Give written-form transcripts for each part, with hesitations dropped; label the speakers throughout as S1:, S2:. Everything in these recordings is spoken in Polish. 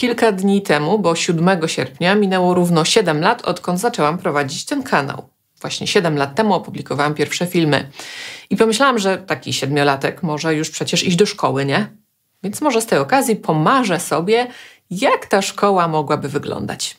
S1: kilka dni temu, bo 7 sierpnia minęło równo 7 lat, odkąd zaczęłam prowadzić ten kanał. Właśnie 7 lat temu opublikowałam pierwsze filmy. I pomyślałam, że taki 7-latek może już przecież iść do szkoły, nie? Więc może z tej okazji pomarzę sobie, jak ta szkoła mogłaby wyglądać.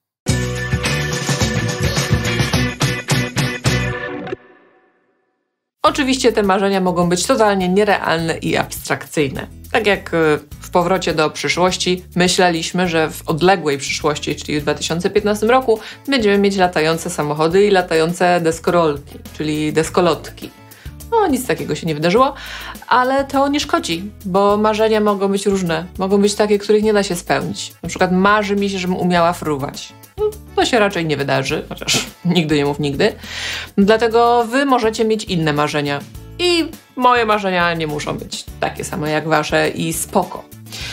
S1: Oczywiście te marzenia mogą być totalnie nierealne i abstrakcyjne. Tak jak w Powrocie do przyszłości myśleliśmy, że w odległej przyszłości, czyli w 2015 roku, będziemy mieć latające samochody i latające deskorolki, czyli deskolotki. No, nic takiego się nie wydarzyło, ale to nie szkodzi, bo marzenia mogą być różne. Mogą być takie, których nie da się spełnić. Na przykład marzy mi się, żebym umiała fruwać. To się raczej nie wydarzy, chociaż nigdy nie mów nigdy. Dlatego wy możecie mieć inne marzenia. I moje marzenia nie muszą być takie same jak wasze i spoko.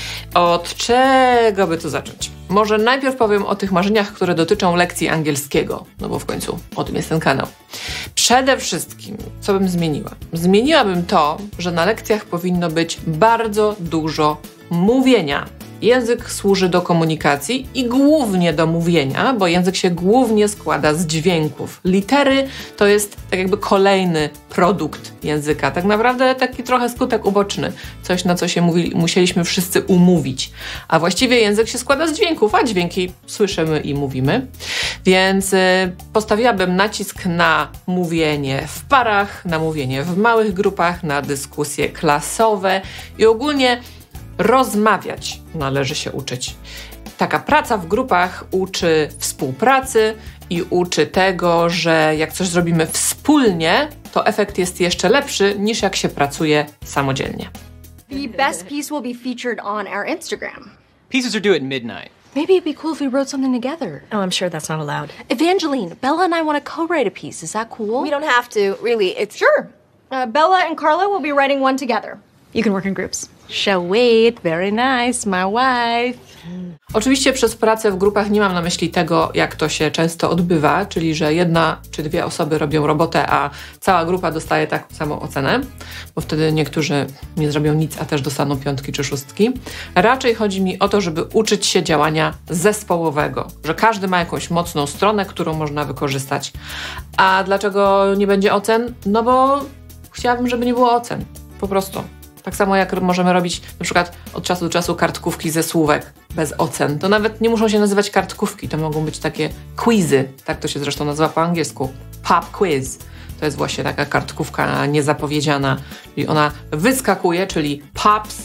S1: Od czego by tu zacząć? Może najpierw powiem o tych marzeniach, które dotyczą lekcji angielskiego, no bo w końcu o tym jest ten kanał. Przede wszystkim, co bym zmieniła? Zmieniłabym to, że na lekcjach powinno być bardzo dużo mówienia. Język służy do komunikacji i głównie do mówienia, bo język się głównie składa z dźwięków. Litery to jest tak jakby kolejny produkt języka, tak naprawdę taki trochę skutek uboczny, coś na co się musieliśmy wszyscy umówić. A właściwie język się składa z dźwięków, a dźwięki słyszymy i mówimy. Więc postawiłabym nacisk na mówienie w parach, na mówienie w małych grupach, na dyskusje klasowe i ogólnie rozmawiać należy się uczyć. Taka praca w grupach uczy współpracy i uczy tego, że jak coś zrobimy wspólnie, to efekt jest jeszcze lepszy niż jak się pracuje samodzielnie.
S2: The best piece will be featured on our Instagram.
S3: Pieces are due at midnight.
S2: Maybe it'd be cool if we wrote something together.
S4: Oh, I'm sure that's not allowed.
S2: Evangeline, Bella and I want to co-write a piece. Is that cool?
S4: We don't have to, really. It's
S2: Sure. Bella and Carla will be writing one together.
S4: You can work in groups.
S2: Shall wait. Very nice. My wife.
S1: Oczywiście przez pracę w grupach nie mam na myśli tego, jak to się często odbywa, czyli że 1 czy 2 osoby robią robotę, a cała grupa dostaje taką samą ocenę, bo wtedy niektórzy nie zrobią nic, a też dostaną 5 czy 6. Raczej chodzi mi o to, żeby uczyć się działania zespołowego, że każdy ma jakąś mocną stronę, którą można wykorzystać. A dlaczego nie będzie ocen? No bo chciałabym, żeby nie było ocen. Po prostu. Tak samo jak możemy robić na przykład od czasu do czasu kartkówki ze słówek bez ocen. To nawet nie muszą się nazywać kartkówki, to mogą być takie quizy. Tak to się zresztą nazywa po angielsku. Pop quiz. To jest właśnie taka kartkówka niezapowiedziana. Czyli ona wyskakuje, czyli pops,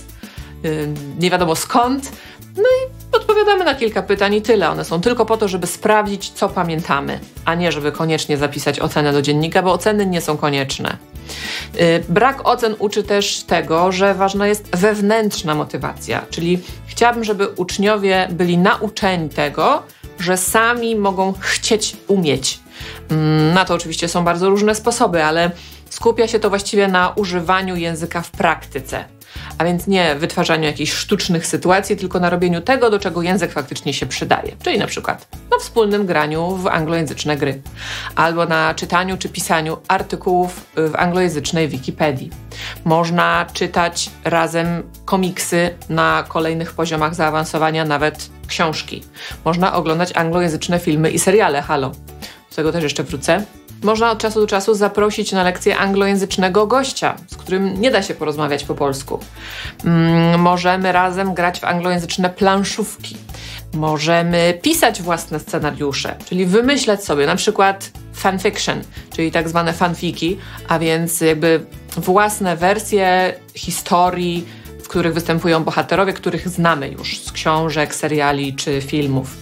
S1: nie wiadomo skąd. No i odpowiadamy na kilka pytań i tyle. One są tylko po to, żeby sprawdzić, co pamiętamy, a nie żeby koniecznie zapisać ocenę do dziennika, bo oceny nie są konieczne. Brak ocen uczy też tego, że ważna jest wewnętrzna motywacja, czyli chciałabym, żeby uczniowie byli nauczeni tego, że sami mogą chcieć umieć. Na to oczywiście są bardzo różne sposoby, ale skupia się to właściwie na używaniu języka w praktyce. A więc nie wytwarzaniu jakichś sztucznych sytuacji, tylko na robieniu tego, do czego język faktycznie się przydaje. Czyli na przykład na wspólnym graniu w anglojęzyczne gry. Albo na czytaniu czy pisaniu artykułów w anglojęzycznej Wikipedii. Można czytać razem komiksy na kolejnych poziomach zaawansowania, nawet książki. Można oglądać anglojęzyczne filmy i seriale. Halo. Do tego też jeszcze wrócę. Można od czasu do czasu zaprosić na lekcję anglojęzycznego gościa, z którym nie da się porozmawiać po polsku. Możemy razem grać w anglojęzyczne planszówki. Możemy pisać własne scenariusze, czyli wymyślać sobie na przykład fanfiction, czyli tak zwane fanfiki, a więc jakby własne wersje historii, w których występują bohaterowie, których znamy już z książek, seriali czy filmów.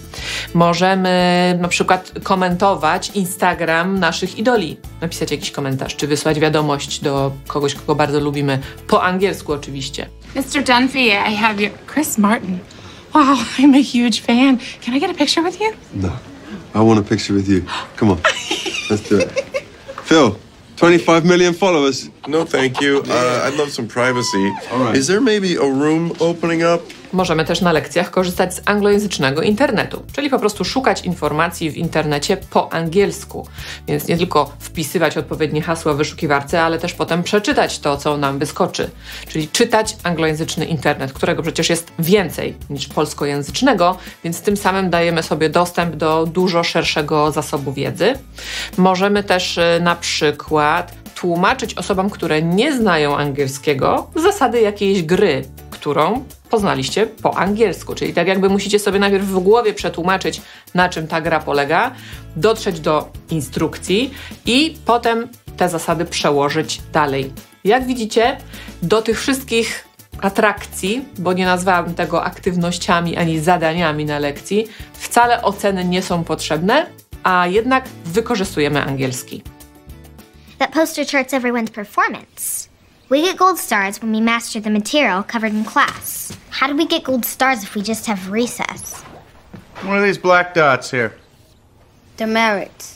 S1: Możemy na przykład komentować Instagram naszych idoli, napisać jakiś komentarz, czy wysłać wiadomość do kogoś, kogo bardzo lubimy, po angielsku oczywiście.
S5: Mr. Dunphy, I have your Chris Martin. Wow, I'm a huge fan. Can I get a picture with you?
S6: No, I want a picture with you. Come on, let's do it. Phil, 25 million followers.
S7: No, thank you. I'd love some privacy.
S6: All right.
S7: Is there maybe a room opening up
S1: Możemy też na lekcjach korzystać z anglojęzycznego internetu, czyli po prostu szukać informacji w internecie po angielsku. Więc nie tylko wpisywać odpowiednie hasła w wyszukiwarce, ale też potem przeczytać to, co nam wyskoczy. Czyli czytać anglojęzyczny internet, którego przecież jest więcej niż polskojęzycznego, więc tym samym dajemy sobie dostęp do dużo szerszego zasobu wiedzy. Możemy też na przykład tłumaczyć osobom, które nie znają angielskiego, zasady jakiejś gry, którą poznaliście po angielsku. Czyli tak jakby musicie sobie najpierw w głowie przetłumaczyć, na czym ta gra polega, dotrzeć do instrukcji i potem te zasady przełożyć dalej. Jak widzicie, do tych wszystkich atrakcji, bo nie nazwałabym tego aktywnościami ani zadaniami na lekcji, wcale oceny nie są potrzebne, a jednak wykorzystujemy angielski.
S3: That poster charts everyone's performance. We get gold stars when we master the material covered in class. How do we get gold stars if we just have recess?
S7: What are these black dots here?
S8: Demerits.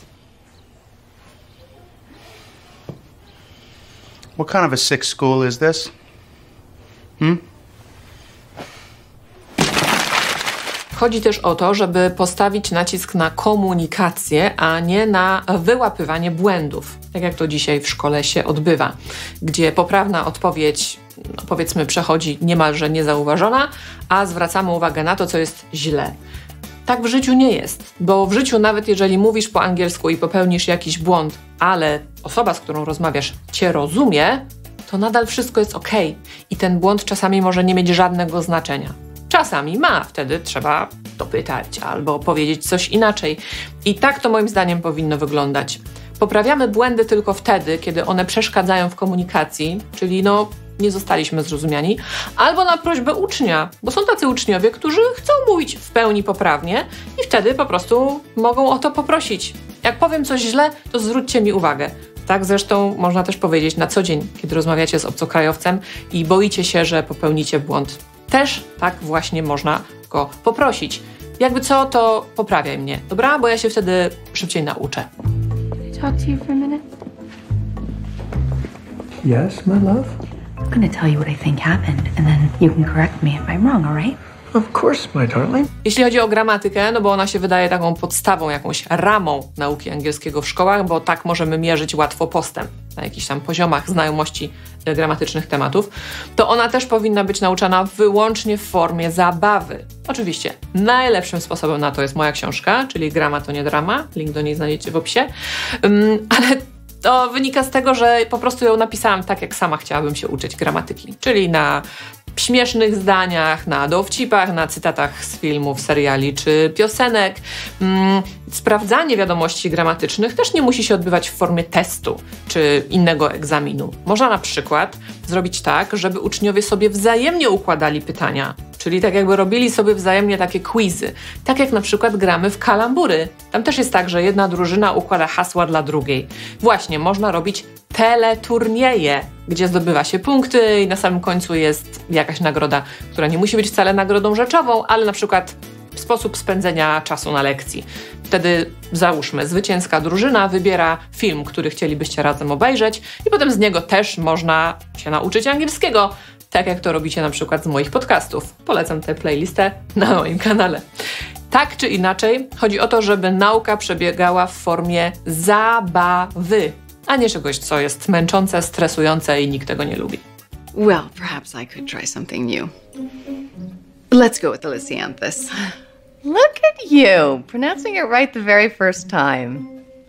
S7: What kind of a sick school is this?
S1: Chodzi też o to, żeby postawić nacisk na komunikację, a nie na wyłapywanie błędów, tak jak to dzisiaj w szkole się odbywa, gdzie poprawna odpowiedź, powiedzmy, przechodzi niemalże niezauważona, a zwracamy uwagę na to, co jest źle. Tak w życiu nie jest, bo w życiu nawet jeżeli mówisz po angielsku i popełnisz jakiś błąd, ale osoba, z którą rozmawiasz, cię rozumie, to nadal wszystko jest okej i ten błąd czasami może nie mieć żadnego znaczenia. Czasami ma, wtedy trzeba dopytać albo powiedzieć coś inaczej. I tak to moim zdaniem powinno wyglądać. Poprawiamy błędy tylko wtedy, kiedy one przeszkadzają w komunikacji, czyli nie zostaliśmy zrozumiani, albo na prośbę ucznia, bo są tacy uczniowie, którzy chcą mówić w pełni poprawnie i wtedy po prostu mogą o to poprosić. Jak powiem coś źle, to zwróćcie mi uwagę. Tak zresztą można też powiedzieć na co dzień, kiedy rozmawiacie z obcokrajowcem i boicie się, że popełnicie błąd. Też tak właśnie można go poprosić. Jakby co, to poprawiaj mnie, dobra? Bo ja się wtedy szybciej nauczę.
S5: Talk to you for a minute?
S9: Yes, my love?
S4: I'm gonna tell you what I think happened, and then you can correct me if I'm wrong, all right?
S9: Of course, my darling.
S1: Jeśli chodzi o gramatykę, bo ona się wydaje taką podstawą, jakąś ramą nauki angielskiego w szkołach, bo tak możemy mierzyć łatwo postęp na jakichś tam poziomach znajomości gramatycznych tematów, to ona też powinna być nauczana wyłącznie w formie zabawy. Oczywiście najlepszym sposobem na to jest moja książka, czyli Grama to nie drama, link do niej znajdziecie w opisie, ale to wynika z tego, że po prostu ją napisałam tak, jak sama chciałabym się uczyć gramatyki, czyli na śmiesznych zdaniach, na dowcipach, na cytatach z filmów, seriali czy piosenek. Sprawdzanie wiadomości gramatycznych też nie musi się odbywać w formie testu czy innego egzaminu. Można na przykład zrobić tak, żeby uczniowie sobie wzajemnie układali pytania, czyli tak jakby robili sobie wzajemnie takie quizy. Tak jak na przykład gramy w kalambury. Tam też jest tak, że jedna drużyna układa hasła dla drugiej. Właśnie, można robić teleturnieje, gdzie zdobywa się punkty i na samym końcu jest jakaś nagroda, która nie musi być wcale nagrodą rzeczową, ale na przykład sposób spędzenia czasu na lekcji. Wtedy załóżmy, zwycięska drużyna wybiera film, który chcielibyście razem obejrzeć i potem z niego też można się nauczyć angielskiego, tak jak to robicie na przykład z moich podcastów. Polecam tę playlistę na moim kanale. Tak czy inaczej, chodzi o to, żeby nauka przebiegała w formie zabawy, a nie czegoś, co jest męczące, stresujące i nikt tego nie lubi.
S8: Well, perhaps I could try something new. Let's go with the Lysianthus.
S10: Look at you, pronouncing it right the very first time.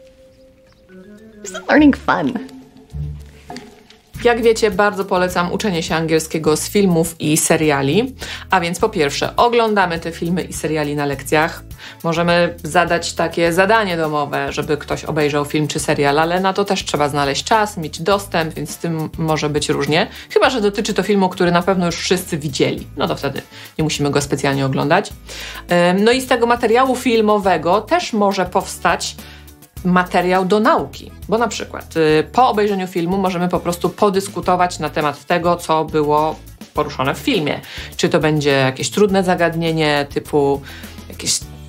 S10: Isn't learning fun?
S1: Jak wiecie, bardzo polecam uczenie się angielskiego z filmów i seriali. A więc po pierwsze, oglądamy te filmy i seriali na lekcjach. Możemy zadać takie zadanie domowe, żeby ktoś obejrzał film czy serial, ale na to też trzeba znaleźć czas, mieć dostęp, więc z tym może być różnie. Chyba że dotyczy to filmu, który na pewno już wszyscy widzieli. No to wtedy nie musimy go specjalnie oglądać. No i z tego materiału filmowego też może powstać materiał do nauki, bo na przykład po obejrzeniu filmu możemy po prostu podyskutować na temat tego, co było poruszone w filmie. Czy to będzie jakieś trudne zagadnienie typu jakieś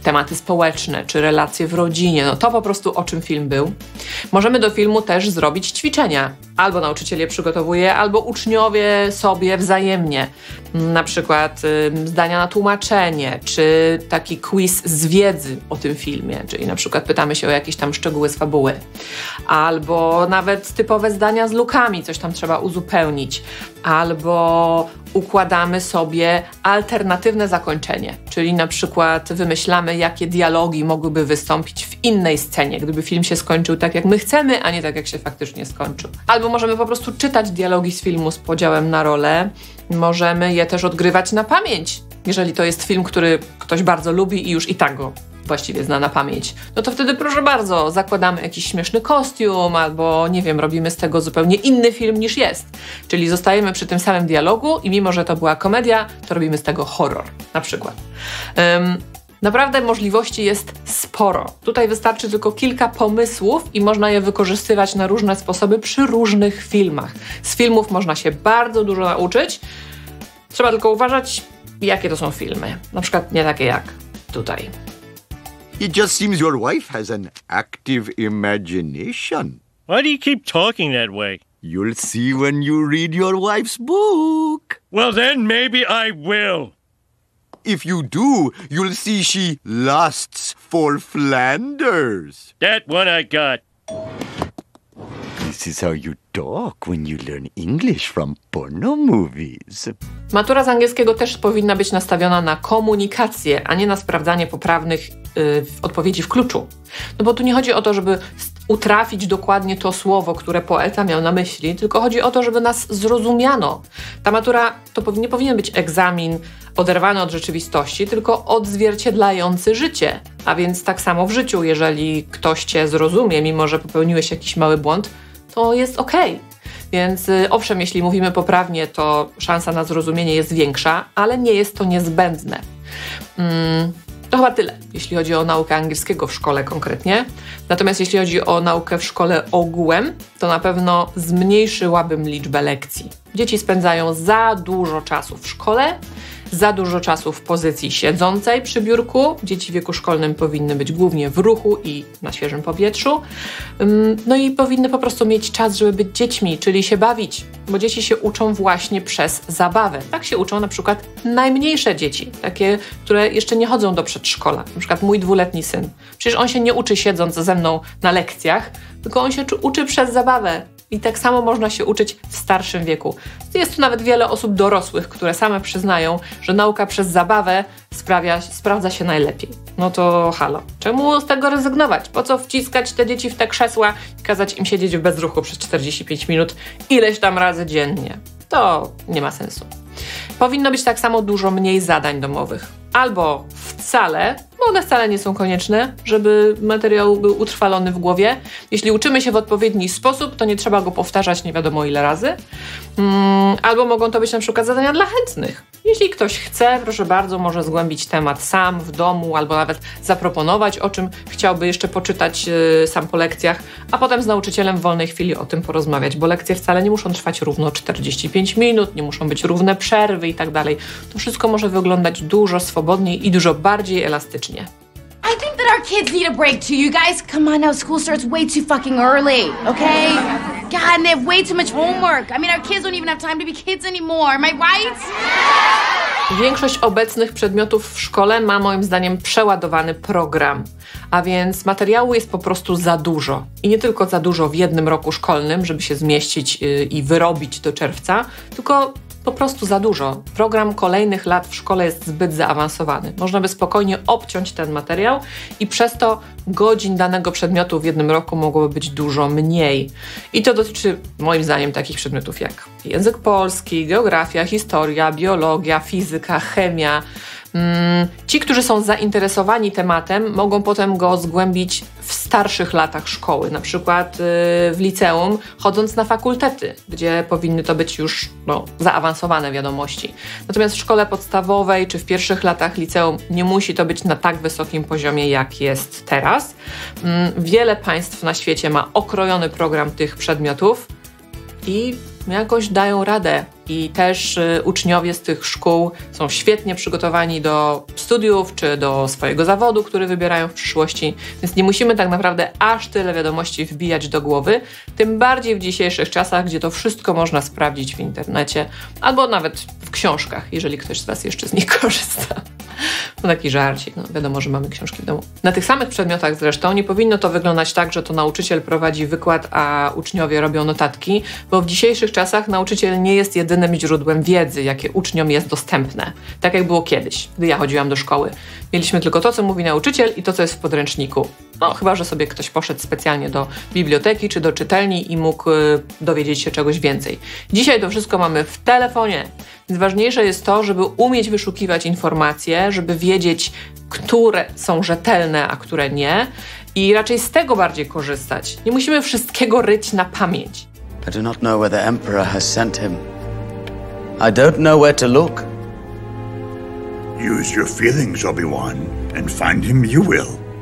S1: tematy społeczne, czy relacje w rodzinie, no to po prostu o czym film był. Możemy do filmu też zrobić ćwiczenia. Albo nauczyciel je przygotowuje, albo uczniowie sobie wzajemnie. Na przykład zdania na tłumaczenie, czy taki quiz z wiedzy o tym filmie, czyli na przykład pytamy się o jakieś tam szczegóły z fabuły. Albo nawet typowe zdania z lukami, coś tam trzeba uzupełnić. Albo układamy sobie alternatywne zakończenie, czyli na przykład wymyślamy, jakie dialogi mogłyby wystąpić w innej scenie, gdyby film się skończył tak, jak my chcemy, a nie tak, jak się faktycznie skończył. Albo możemy po prostu czytać dialogi z filmu z podziałem na role. Możemy je też odgrywać na pamięć. Jeżeli to jest film, który ktoś bardzo lubi i już i tak go właściwie zna na pamięć, no to wtedy proszę bardzo, zakładamy jakiś śmieszny kostium albo, nie wiem, robimy z tego zupełnie inny film niż jest. Czyli zostajemy przy tym samym dialogu i mimo, że to była komedia, to robimy z tego horror na przykład. Naprawdę możliwości jest sporo. Tutaj wystarczy tylko kilka pomysłów i można je wykorzystywać na różne sposoby przy różnych filmach. Z filmów można się bardzo dużo nauczyć. Trzeba tylko uważać, jakie to są filmy. Na przykład nie takie jak tutaj.
S11: It just seems your wife has an active imagination.
S12: Why do you keep talking that way?
S11: You'll see when you read your wife's book.
S12: Well, then maybe I will.
S11: If you do, you'll see she lusts for Flanders.
S12: That one I got.
S11: This is how you talk when you learn English from porno movies.
S1: Matura z angielskiego też powinna być nastawiona na komunikację, a nie na sprawdzanie poprawnych odpowiedzi w kluczu. No bo tu nie chodzi o to, żeby utrafić dokładnie to słowo, które poeta miał na myśli, tylko chodzi o to, żeby nas zrozumiano. Ta matura to nie powinien być egzamin oderwany od rzeczywistości, tylko odzwierciedlający życie. A więc tak samo w życiu, jeżeli ktoś cię zrozumie, mimo że popełniłeś jakiś mały błąd, to jest okej. Więc owszem, jeśli mówimy poprawnie, to szansa na zrozumienie jest większa, ale nie jest to niezbędne. To chyba tyle, jeśli chodzi o naukę angielskiego w szkole konkretnie. Natomiast jeśli chodzi o naukę w szkole ogółem, to na pewno zmniejszyłabym liczbę lekcji. Dzieci spędzają za dużo czasu w szkole, za dużo czasu w pozycji siedzącej przy biurku. Dzieci w wieku szkolnym powinny być głównie w ruchu i na świeżym powietrzu. No i powinny po prostu mieć czas, żeby być dziećmi, czyli się bawić, bo dzieci się uczą właśnie przez zabawę. Tak się uczą na przykład najmniejsze dzieci, takie, które jeszcze nie chodzą do przedszkola. Na przykład mój 2-letni syn. Przecież on się nie uczy siedząc ze mną na lekcjach, tylko on się uczy przez zabawę. I tak samo można się uczyć w starszym wieku. Jest tu nawet wiele osób dorosłych, które same przyznają, że nauka przez zabawę sprawdza się najlepiej. No to halo. Czemu z tego rezygnować? Po co wciskać te dzieci w te krzesła i kazać im siedzieć w bezruchu przez 45 minut ileś tam razy dziennie? To nie ma sensu. Powinno być tak samo dużo mniej zadań domowych. Albo wcale, bo one wcale nie są konieczne, żeby materiał był utrwalony w głowie. Jeśli uczymy się w odpowiedni sposób, to nie trzeba go powtarzać nie wiadomo ile razy. Albo mogą to być na przykład zadania dla chętnych. Jeśli ktoś chce, proszę bardzo, może zgłębić temat sam w domu, albo nawet zaproponować, o czym chciałby jeszcze poczytać sam po lekcjach, a potem z nauczycielem w wolnej chwili o tym porozmawiać, bo lekcje wcale nie muszą trwać równo 45 minut, nie muszą być równe przerwy i tak dalej. To wszystko może wyglądać dużo swobodniej i dużo bardziej elastycznie.
S13: I think that our kids need a break too. You guys, come on now, school starts way too fucking early, okay? God, and they have way too much homework. I mean, our kids don't even have time to be kids anymore, am I right?
S1: Większość obecnych przedmiotów w szkole ma moim zdaniem przeładowany program, a więc materiału jest po prostu za dużo. I nie tylko za dużo w jednym roku szkolnym, żeby się zmieścić i wyrobić do czerwca, tylko po prostu za dużo. Program kolejnych lat w szkole jest zbyt zaawansowany. Można by spokojnie obciąć ten materiał i przez to godzin danego przedmiotu w jednym roku mogłoby być dużo mniej. I to dotyczy moim zdaniem takich przedmiotów jak język polski, geografia, historia, biologia, fizyka, chemia. Ci, którzy są zainteresowani tematem, mogą potem go zgłębić w starszych latach szkoły, na przykład w liceum, chodząc na fakultety, gdzie powinny to być już zaawansowane wiadomości. Natomiast w szkole podstawowej czy w pierwszych latach liceum nie musi to być na tak wysokim poziomie, jak jest teraz. Wiele państw na świecie ma okrojony program tych przedmiotów i jakoś dają radę i też uczniowie z tych szkół są świetnie przygotowani do studiów czy do swojego zawodu, który wybierają w przyszłości, więc nie musimy tak naprawdę aż tyle wiadomości wbijać do głowy, tym bardziej w dzisiejszych czasach, gdzie to wszystko można sprawdzić w internecie albo nawet w książkach, jeżeli ktoś z Was jeszcze z nich korzysta. No taki żarcik, no wiadomo, że mamy książki w domu. Na tych samych przedmiotach zresztą nie powinno to wyglądać tak, że to nauczyciel prowadzi wykład, a uczniowie robią notatki, bo w dzisiejszych czasach nauczyciel nie jest jedynym źródłem wiedzy, jakie uczniom jest dostępne. Tak jak było kiedyś, gdy ja chodziłam do szkoły. Mieliśmy tylko to, co mówi nauczyciel i to, co jest w podręczniku. No chyba, że sobie ktoś poszedł specjalnie do biblioteki czy do czytelni i mógł dowiedzieć się czegoś więcej. Dzisiaj to wszystko mamy w telefonie, więc ważniejsze jest to, żeby umieć wyszukiwać informacje, żeby wiedzieć, które są rzetelne, a które nie i raczej z tego bardziej korzystać. Nie musimy wszystkiego ryć na pamięć.
S14: I do not know where the Emperor has sent him. I don't know where to look.
S15: Use your feelings, Obi-Wan, and find him you will.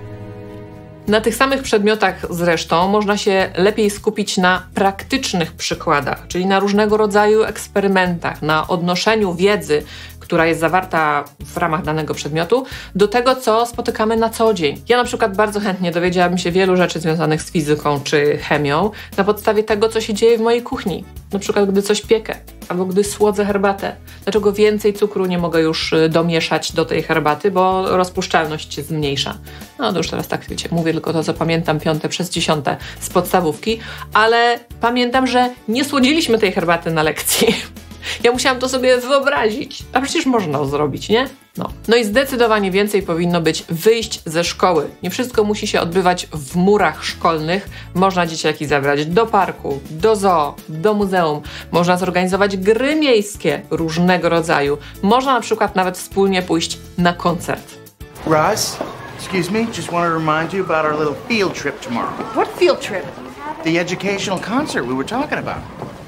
S1: Na tych samych przedmiotach zresztą można się lepiej skupić na praktycznych przykładach, czyli na różnego rodzaju eksperymentach, na odnoszeniu wiedzy, która jest zawarta w ramach danego przedmiotu, do tego, co spotykamy na co dzień. Ja na przykład bardzo chętnie dowiedziałabym się wielu rzeczy związanych z fizyką czy chemią na podstawie tego, co się dzieje w mojej kuchni. Na przykład, gdy coś piekę albo gdy słodzę herbatę. Dlaczego więcej cukru nie mogę już domieszać do tej herbaty, bo rozpuszczalność się zmniejsza. No to już teraz tak, wiecie, mówię tylko to, co pamiętam 5. przez 10. z podstawówki, ale pamiętam, że nie słodziliśmy tej herbaty na lekcji. Ja musiałam to sobie wyobrazić, a przecież można to zrobić, nie? No i zdecydowanie więcej powinno być wyjść ze szkoły. Nie wszystko musi się odbywać w murach szkolnych. Można dzieciaki zabrać do parku, do zoo, do muzeum. Można zorganizować gry miejskie różnego rodzaju. Można na przykład nawet wspólnie pójść na koncert.
S7: Roz, excuse me, just wanted to remind you about our little field trip tomorrow.
S2: What field trip?
S7: The educational concert we were talking about.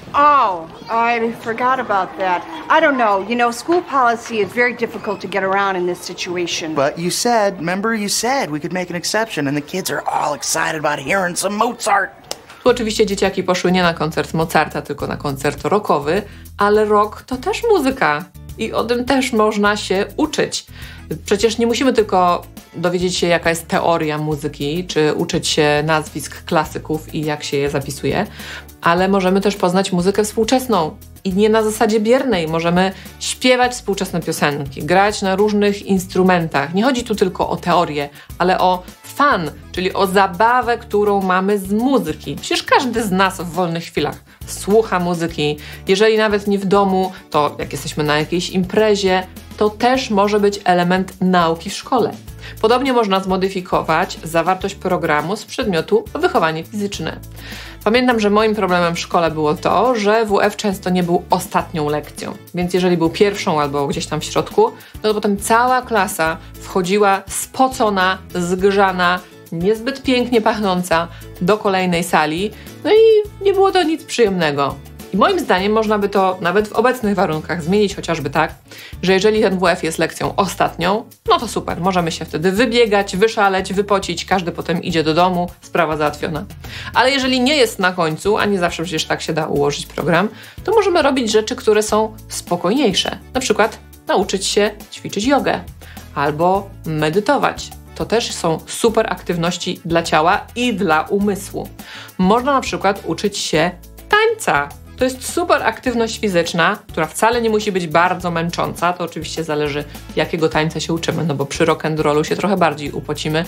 S2: Oh, I forgot about that. I don't know. You know, school policy is very difficult to get around in this situation.
S7: But you said, remember you said we could make an exception and the kids are all excited about hearing some Mozart.
S1: Tu oczywiście dzieciaki poszły nie na koncert Mozarta, tylko na koncert rockowy, ale rock to też muzyka i o tym też można się uczyć. Przecież nie musimy tylko dowiedzieć się, jaka jest teoria muzyki, czy uczyć się nazwisk klasyków i jak się je zapisuje, ale możemy też poznać muzykę współczesną i nie na zasadzie biernej. Możemy śpiewać współczesne piosenki, grać na różnych instrumentach. Nie chodzi tu tylko o teorię, ale o fun, czyli o zabawę, którą mamy z muzyki. Przecież każdy z nas w wolnych chwilach słucha muzyki. Jeżeli nawet nie w domu, to jak jesteśmy na jakiejś imprezie, to też może być element nauki w szkole. Podobnie można zmodyfikować zawartość programu z przedmiotu wychowanie fizyczne. Pamiętam, że moim problemem w szkole było to, że WF często nie był ostatnią lekcją, więc jeżeli był pierwszą albo gdzieś tam w środku, no to potem cała klasa wchodziła spocona, zgrzana, niezbyt pięknie pachnąca do kolejnej sali, no i nie było to nic przyjemnego. I moim zdaniem można by to nawet w obecnych warunkach zmienić chociażby tak, że jeżeli ten WF jest lekcją ostatnią, no to super, możemy się wtedy wybiegać, wyszaleć, wypocić, każdy potem idzie do domu, sprawa załatwiona. Ale jeżeli nie jest na końcu, a nie zawsze przecież tak się da ułożyć program, to możemy robić rzeczy, które są spokojniejsze. Na przykład nauczyć się ćwiczyć jogę albo medytować. To też są super aktywności dla ciała i dla umysłu. Można na przykład uczyć się tańca. To jest super aktywność fizyczna, która wcale nie musi być bardzo męcząca. To oczywiście zależy, jakiego tańca się uczymy, no bo przy rock'n'rollu się trochę bardziej upocimy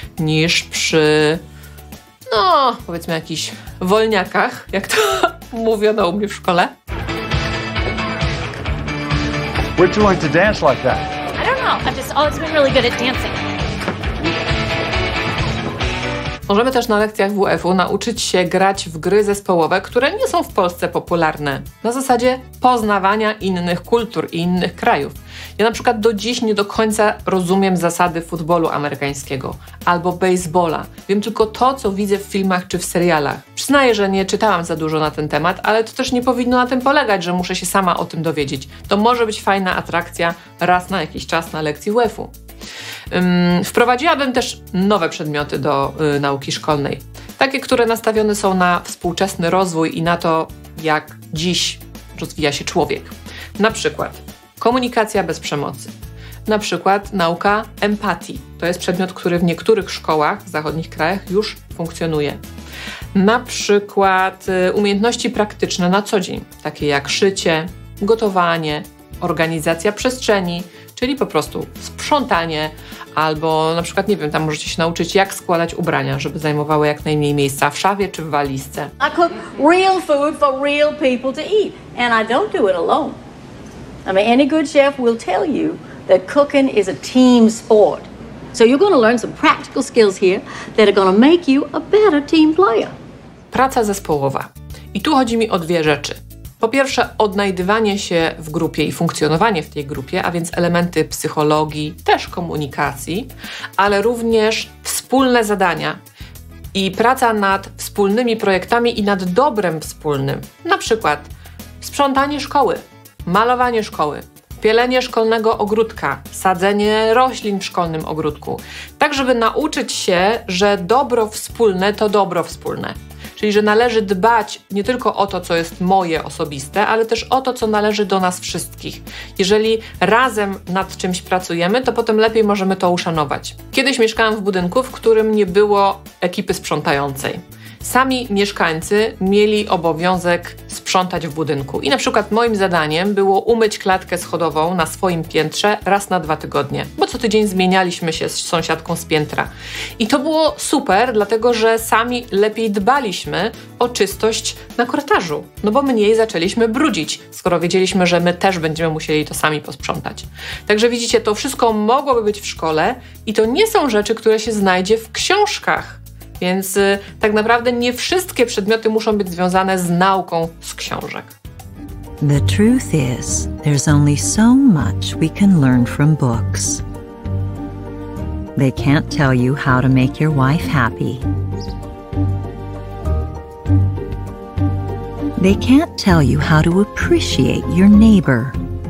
S1: niż przy, no powiedzmy jakichś wolniakach, jak to mówiono u mnie w szkole.
S16: Where'd you learn to dance like that?
S17: I don't know. I've just always been really good at dancing.
S1: Możemy też na lekcjach WF-u nauczyć się grać w gry zespołowe, które nie są w Polsce popularne. Na zasadzie poznawania innych kultur i innych krajów. Ja na przykład do dziś nie do końca rozumiem zasady futbolu amerykańskiego albo baseballa. Wiem tylko to, co widzę w filmach czy w serialach. Przyznaję, że nie czytałam za dużo na ten temat, ale to też nie powinno na tym polegać, że muszę się sama o tym dowiedzieć. To może być fajna atrakcja raz na jakiś czas na lekcji WF-u. Wprowadziłabym też nowe przedmioty do nauki szkolnej. Takie, które nastawione są na współczesny rozwój i na to, jak dziś rozwija się człowiek. Na przykład komunikacja bez przemocy. Na przykład nauka empatii. To jest przedmiot, który w niektórych szkołach w zachodnich krajach już funkcjonuje. Na przykład umiejętności praktyczne na co dzień, takie jak szycie, gotowanie, organizacja przestrzeni, czyli po prostu sprzątanie, albo na przykład, nie wiem, tam możecie się nauczyć, jak składać ubrania, żeby zajmowały jak najmniej miejsca w szafie czy w walizce.
S18: I cook real food for real people to eat, and I don't do it alone. I mean, any good chef will tell you that cooking is a team sport. So you're going to learn some practical skills here that are going to make you a better team player.
S1: Praca zespołowa. I tu chodzi mi o dwie rzeczy. Po pierwsze, odnajdywanie się w grupie i funkcjonowanie w tej grupie, a więc elementy psychologii, też komunikacji, ale również wspólne zadania i praca nad wspólnymi projektami i nad dobrem wspólnym. Na przykład sprzątanie szkoły, malowanie szkoły, pielenie szkolnego ogródka, sadzenie roślin w szkolnym ogródku. Tak, żeby nauczyć się, że dobro wspólne to dobro wspólne. Czyli, że należy dbać nie tylko o to, co jest moje osobiste, ale też o to, co należy do nas wszystkich. Jeżeli razem nad czymś pracujemy, to potem lepiej możemy to uszanować. Kiedyś mieszkałam w budynku, w którym nie było ekipy sprzątającej. Sami mieszkańcy mieli obowiązek sprzątać w budynku. I na przykład moim zadaniem było umyć klatkę schodową na swoim piętrze raz na 2 tygodnie, bo co tydzień zmienialiśmy się z sąsiadką z piętra. I to było super, dlatego że sami lepiej dbaliśmy o czystość na korytarzu, no bo mniej zaczęliśmy brudzić, skoro wiedzieliśmy, że my też będziemy musieli to sami posprzątać. Także widzicie, to wszystko mogłoby być w szkole i to nie są rzeczy, które się znajdzie w książkach. Więc tak naprawdę nie wszystkie przedmioty muszą być związane z nauką z książek.
S19: The truth is, there's only so much we can learn from books. They can't tell you how to make your wife happy. They can't tell you how to appreciate your neighbor.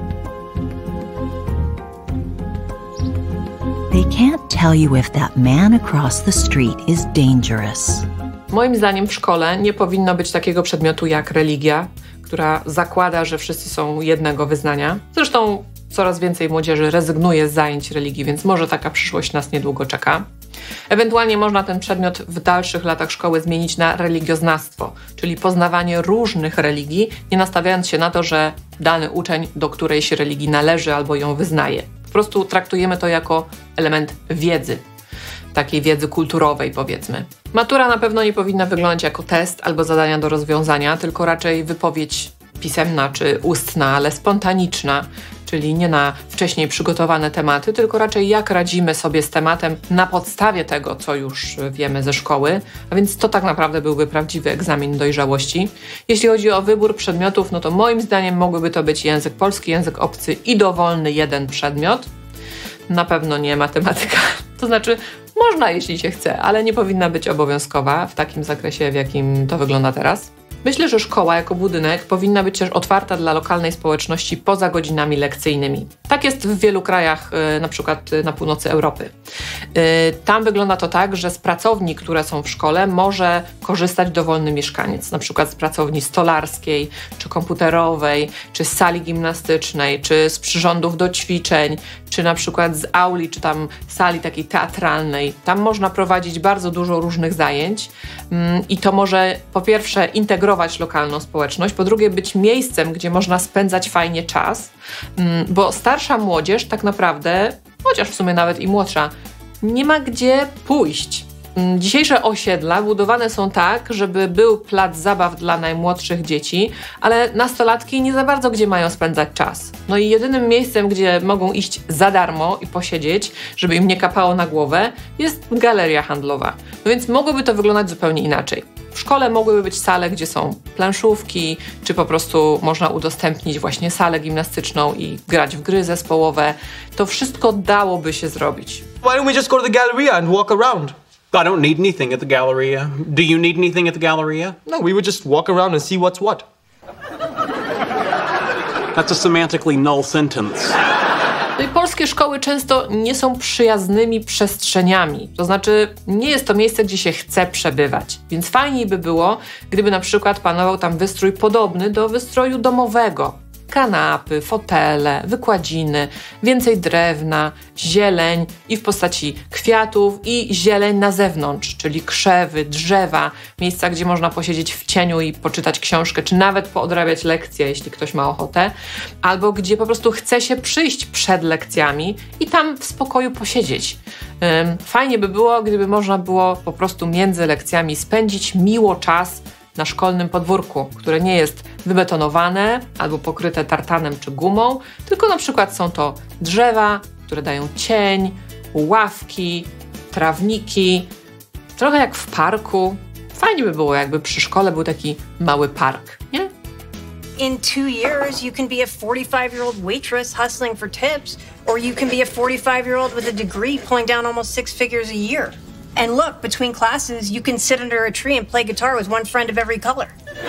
S19: They can't tell you if that man across the street is dangerous.
S1: Moim zdaniem w szkole nie powinno być takiego przedmiotu jak religia, która zakłada, że wszyscy są jednego wyznania. Zresztą coraz więcej młodzieży rezygnuje z zajęć religii, więc może taka przyszłość nas niedługo czeka. Ewentualnie można ten przedmiot w dalszych latach szkoły zmienić na religioznawstwo, czyli poznawanie różnych religii, nie nastawiając się na to, że dany uczeń do którejś religii należy albo ją wyznaje. Po prostu traktujemy to jako element wiedzy, takiej wiedzy kulturowej, powiedzmy. Matura na pewno nie powinna wyglądać jako test albo zadania do rozwiązania, tylko raczej wypowiedź pisemna czy ustna, ale spontaniczna, czyli nie na wcześniej przygotowane tematy, tylko raczej jak radzimy sobie z tematem na podstawie tego, co już wiemy ze szkoły, a więc to tak naprawdę byłby prawdziwy egzamin dojrzałości. Jeśli chodzi o wybór przedmiotów, no to moim zdaniem mogłyby to być język polski, język obcy i dowolny jeden przedmiot. Na pewno nie matematyka. To znaczy, można jeśli się chce, ale nie powinna być obowiązkowa w takim zakresie, w jakim to wygląda teraz. Myślę, że szkoła jako budynek powinna być też otwarta dla lokalnej społeczności poza godzinami lekcyjnymi. Tak jest w wielu krajach, na przykład na północy Europy. Tam wygląda to tak, że z pracowni, które są w szkole, może korzystać dowolny mieszkaniec, na przykład z pracowni stolarskiej, czy komputerowej, czy z sali gimnastycznej, czy z przyrządów do ćwiczeń, czy na przykład z auli, czy tam sali takiej teatralnej. Tam można prowadzić bardzo dużo różnych zajęć i to może po pierwsze integrować lokalną społeczność, po drugie być miejscem, gdzie można spędzać fajnie czas, bo starsza młodzież tak naprawdę, chociaż w sumie nawet i młodsza, nie ma gdzie pójść. Dzisiejsze osiedla budowane są tak, żeby był plac zabaw dla najmłodszych dzieci, ale nastolatki nie za bardzo gdzie mają spędzać czas. No i jedynym miejscem, gdzie mogą iść za darmo i posiedzieć, żeby im nie kapało na głowę, jest galeria handlowa. No więc mogłoby to wyglądać zupełnie inaczej. W szkole mogłyby być sale, gdzie są planszówki, czy po prostu można udostępnić właśnie salę gimnastyczną i grać w gry zespołowe. To wszystko dałoby się zrobić.
S20: Why don't we just go to the Galleria and walk around? I don't need anything at the Galleria. Do you need anything at the Galleria? No, we would just walk around and see what's what.
S21: That's a semantically null sentence.
S1: No i polskie szkoły często nie są przyjaznymi przestrzeniami. To znaczy, nie jest to miejsce, gdzie się chce przebywać. Więc fajniej by było, gdyby na przykład panował tam wystrój podobny do wystroju domowego. Kanapy, fotele, wykładziny, więcej drewna, zieleń i w postaci kwiatów i zieleń na zewnątrz, czyli krzewy, drzewa, miejsca, gdzie można posiedzieć w cieniu i poczytać książkę, czy nawet poodrabiać lekcje, jeśli ktoś ma ochotę, albo gdzie po prostu chce się przyjść przed lekcjami i tam w spokoju posiedzieć. Fajnie by było, gdyby można było po prostu między lekcjami spędzić miło czas na szkolnym podwórku, które nie jest wybetonowane albo pokryte tartanem czy gumą, tylko na przykład są to drzewa, które dają cień, ławki, trawniki, trochę jak w parku. Fajnie by było, jakby przy szkole był taki mały park, nie?
S21: In 2 years, you can be a 45-year-old waitress hustling for tips, or you can be a 45-year-old with a degree pulling down almost 6 figures a year. And look, between classes, you can sit under a tree and play guitar with one friend of every color.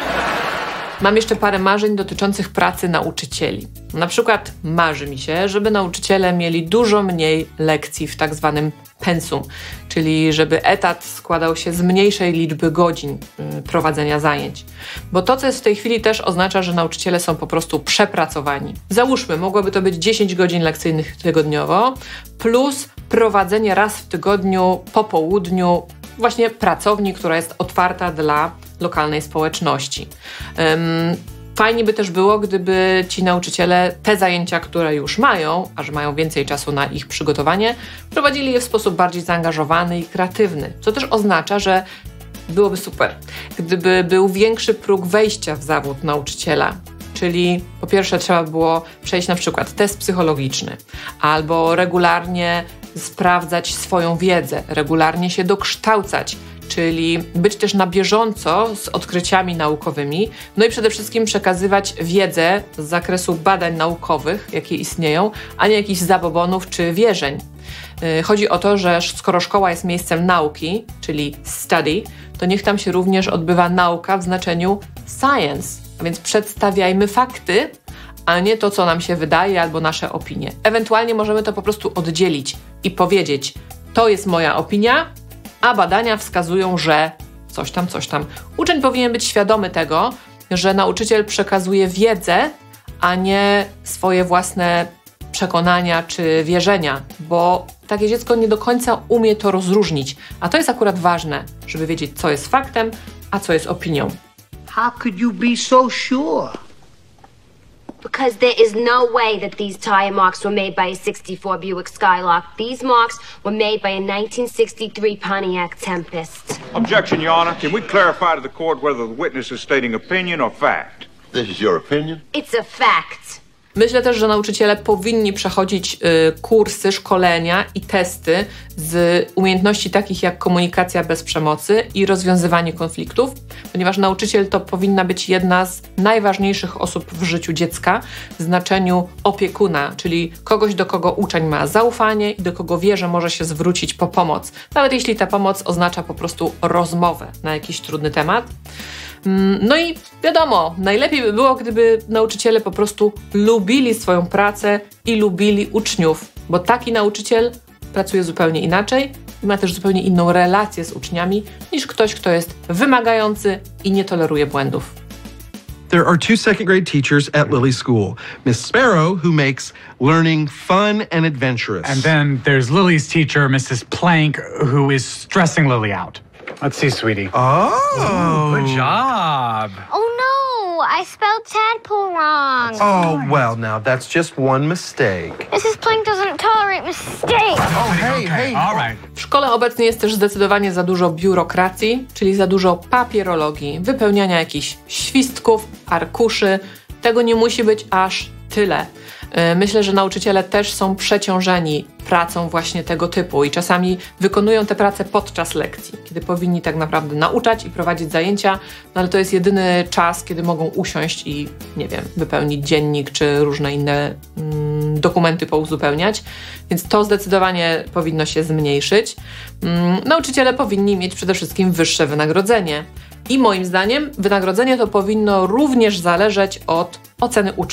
S1: Mam jeszcze parę marzeń dotyczących pracy nauczycieli. Na przykład marzy mi się, żeby nauczyciele mieli dużo mniej lekcji w tak zwanym pensum, czyli żeby etat składał się z mniejszej liczby godzin prowadzenia zajęć. Bo to, co jest w tej chwili, też oznacza, że nauczyciele są po prostu przepracowani. Załóżmy, mogłoby to być 10 godzin lekcyjnych tygodniowo, plus prowadzenie raz w tygodniu po południu właśnie pracowni, która jest otwarta dla lokalnej społeczności. Fajnie by też było, gdyby ci nauczyciele te zajęcia, które już mają, a że mają więcej czasu na ich przygotowanie, prowadzili je w sposób bardziej zaangażowany i kreatywny, co też oznacza, że byłoby super, gdyby był większy próg wejścia w zawód nauczyciela. Czyli po pierwsze trzeba było przejść na przykład test psychologiczny albo regularnie sprawdzać swoją wiedzę, regularnie się dokształcać, czyli być też na bieżąco z odkryciami naukowymi, no i przede wszystkim przekazywać wiedzę z zakresu badań naukowych, jakie istnieją, a nie jakichś zabobonów czy wierzeń. Chodzi o to, że skoro szkoła jest miejscem nauki, czyli study, to niech tam się również odbywa nauka w znaczeniu science, a więc przedstawiajmy fakty, a nie to, co nam się wydaje albo nasze opinie. Ewentualnie możemy to po prostu oddzielić i powiedzieć, to jest moja opinia, a badania wskazują, że coś tam, coś tam. Uczeń powinien być świadomy tego, że nauczyciel przekazuje wiedzę, a nie swoje własne przekonania czy wierzenia, bo takie dziecko nie do końca umie to rozróżnić, a to jest akurat ważne, żeby wiedzieć, co jest faktem, a co jest opinią.
S22: How could you be so sure?
S23: Because there is no way that these tire marks were made by a 64 Buick Skylark. These marks were made by a 1963 Pontiac Tempest.
S24: Objection, Your Honor. Can we clarify to the court whether the witness is stating opinion or fact?
S23: This is your opinion? It's a fact.
S1: Myślę też, że nauczyciele powinni przechodzić kursy, szkolenia i testy z umiejętności takich jak komunikacja bez przemocy i rozwiązywanie konfliktów, ponieważ nauczyciel to powinna być jedna z najważniejszych osób w życiu dziecka w znaczeniu opiekuna, czyli kogoś, do kogo uczeń ma zaufanie i do kogo wie, że może się zwrócić po pomoc, nawet jeśli ta pomoc oznacza po prostu rozmowę na jakiś trudny temat. No i wiadomo, najlepiej by było, gdyby nauczyciele po prostu lubili swoją pracę i lubili uczniów, bo taki nauczyciel pracuje zupełnie inaczej i ma też zupełnie inną relację z uczniami niż ktoś, kto jest wymagający i nie toleruje błędów.
S25: There are 2 second-grade teachers at Lily School. Miss Sparrow, who makes learning fun and adventurous.
S26: And then there's Lily's teacher, Mrs. Plank, who is stressing Lily out. Let's see, sweetie.
S25: Oh!
S26: Ooh, good job.
S3: Oh no, I spelled tadpole wrong.
S25: Oh, well, now that's just one mistake.
S3: Mrs. Plank doesn't tolerate mistakes.
S25: Oh, hey.
S26: All right.
S1: W szkole obecnie jest też zdecydowanie za dużo biurokracji, czyli za dużo papierologii, wypełniania jakichś świstków, arkuszy. Tego nie musi być aż tyle. Myślę, że nauczyciele też są przeciążeni pracą właśnie tego typu i czasami wykonują tę pracę podczas lekcji, kiedy powinni tak naprawdę nauczać i prowadzić zajęcia, no ale to jest jedyny czas, kiedy mogą usiąść i, nie wiem, wypełnić dziennik czy różne inne dokumenty pouzupełniać, więc to zdecydowanie powinno się zmniejszyć. Nauczyciele powinni mieć przede wszystkim wyższe wynagrodzenie i moim zdaniem wynagrodzenie to powinno również zależeć od oceny uczniów.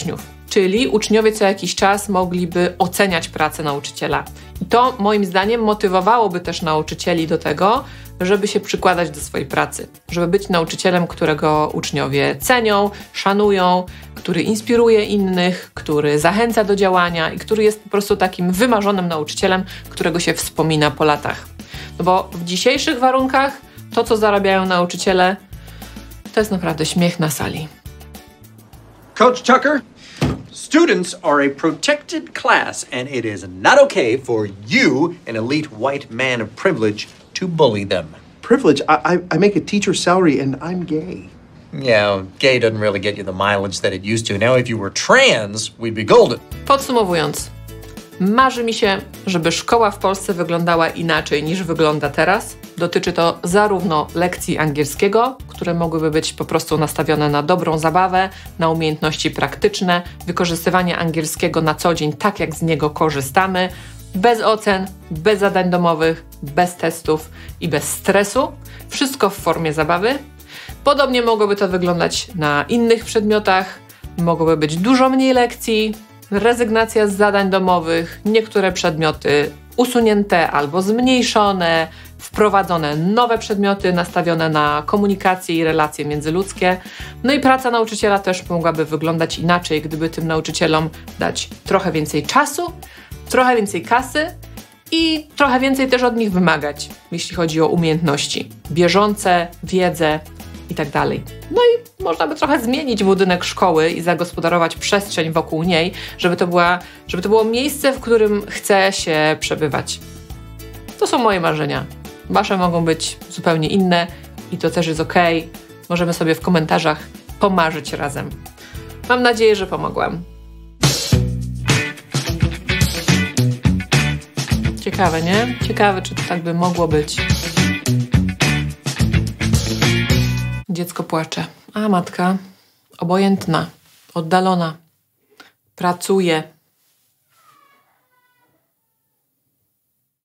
S1: Czyli uczniowie co jakiś czas mogliby oceniać pracę nauczyciela. I to moim zdaniem motywowałoby też nauczycieli do tego, żeby się przykładać do swojej pracy. Żeby być nauczycielem, którego uczniowie cenią, szanują, który inspiruje innych, który zachęca do działania i który jest po prostu takim wymarzonym nauczycielem, którego się wspomina po latach. No bo w dzisiejszych warunkach to, co zarabiają nauczyciele, to jest naprawdę śmiech na sali.
S4: Coach Tucker, students are a protected class, and it is not okay for you, an elite white man of privilege, to bully them.
S5: Privilege? I make a teacher's salary, and I'm gay.
S4: Yeah, gay doesn't really get you the mileage that it used to. Now, if you were trans, we'd be golden.
S1: Podsumowując, marzy mi się, żeby szkoła w Polsce wyglądała inaczej niż wygląda teraz. Dotyczy to zarówno lekcji angielskiego, które mogłyby być po prostu nastawione na dobrą zabawę, na umiejętności praktyczne, wykorzystywanie angielskiego na co dzień tak, jak z niego korzystamy, bez ocen, bez zadań domowych, bez testów i bez stresu. Wszystko w formie zabawy. Podobnie mogłoby to wyglądać na innych przedmiotach. Mogłoby być dużo mniej lekcji, rezygnacja z zadań domowych, niektóre przedmioty usunięte albo zmniejszone, wprowadzone nowe przedmioty nastawione na komunikację i relacje międzyludzkie. No i praca nauczyciela też mogłaby wyglądać inaczej, gdyby tym nauczycielom dać trochę więcej czasu, trochę więcej kasy i trochę więcej też od nich wymagać, jeśli chodzi o umiejętności, bieżące, wiedzę i tak dalej. No i można by trochę zmienić budynek szkoły i zagospodarować przestrzeń wokół niej, żeby to było miejsce, w którym chce się przebywać. To są moje marzenia. Wasze mogą być zupełnie inne i to też jest okej. Możemy sobie w komentarzach pomarzyć razem. Mam nadzieję, że pomogłam. Ciekawe, nie? Ciekawe, czy to tak by mogło być. Dziecko płacze, a matka obojętna, oddalona, pracuje.